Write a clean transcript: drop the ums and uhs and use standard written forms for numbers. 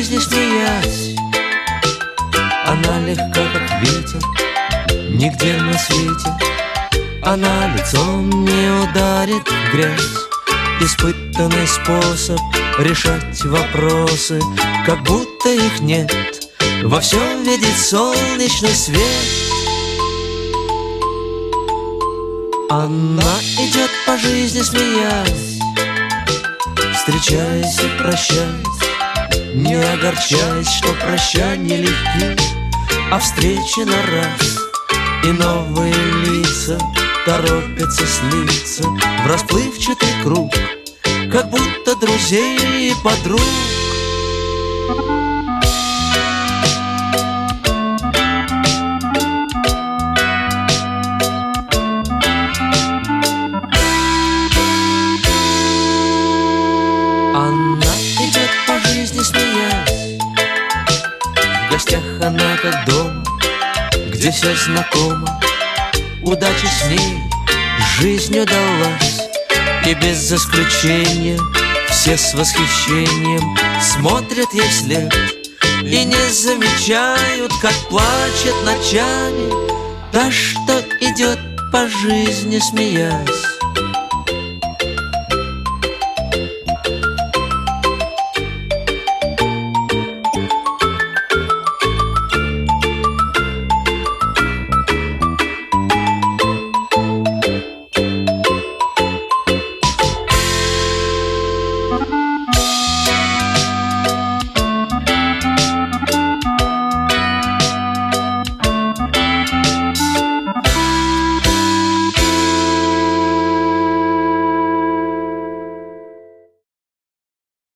жизни смеясь. Она легка, как ветер, нигде на свете. Она лицом не ударит в грязь. Испытанный способ решать вопросы, как будто их нет. Во всем видит солнечный свет. Она идет по жизни смеясь, встречаясь и прощаясь, не огорчаясь, что прощания легки, а встречи на раз. И новые лица торопятся слиться в расплывчатый круг, как будто друзей и подруг. Она идет по жизни смеясь, в гостях она как дома, где все знакомо. Удача с ней жизнь удалась, и без исключения все с восхищением смотрят ей вслед и не замечают, как плачет ночами та, что идет по жизни смеясь.